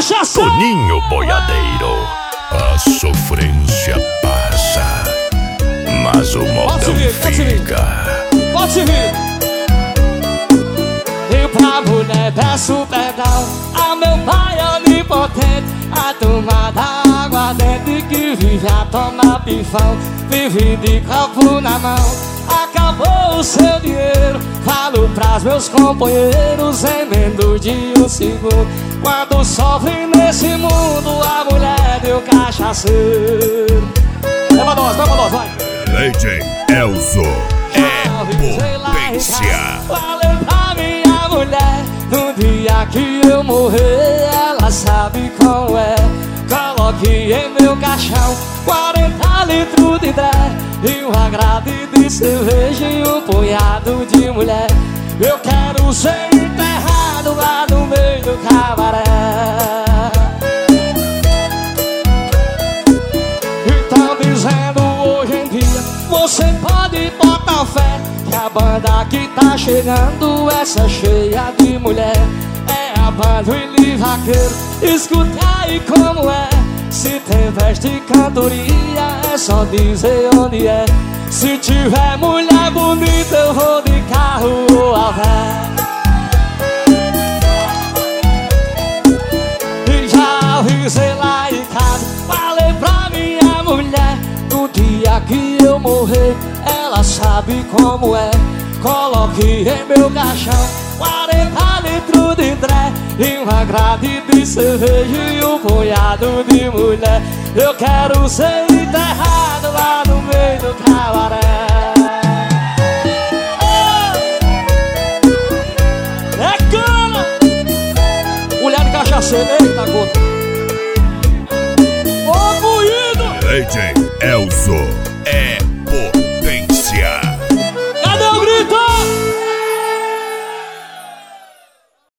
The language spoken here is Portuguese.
cachaça. Toninho Boiadeiro. A sofrência passa, mas o modão fica. Pode se vir. E pra mulher peço perdão a meu pai onipotente, a turma da aguardente que vive a tomar pifão, vive de copo na mão. Acabou o seu dinheiro, falo pras meus companheiros, emendo de um segundo. Quando sofre nesse mundo, a mulher deu cachaceiro. Vai pra nós, vai. DJ Elzo é potência. Falei pra minha mulher, no dia que eu morrer, ela sabe como é. Coloque em meu caixão 40 litros de dré e um agrade de cerveja e um punhado de mulher. Eu quero ser enterrado lá no meio do cabaré. Então dizendo hoje em dia, você pode botar fé que a banda que tá chegando, essa cheia de mulher, é a banda Willy Vaqueiro. Escuta aí como é. Se tem festa e cantoria, é só dizer onde é. Se tiver mulher bonita, eu vou de carro ou a pé. E já avisei lá em casa, falei pra minha mulher, no dia que eu morrer, ela sabe como é. Coloque em meu caixão 40 litros de dré e uma grade de cerveja e um punhado de mulher. Eu quero ser enterrado lá no meio do cabaré. É cana! Mulher de cachaceira, eita gota. Ô, moído! DJ Elzo é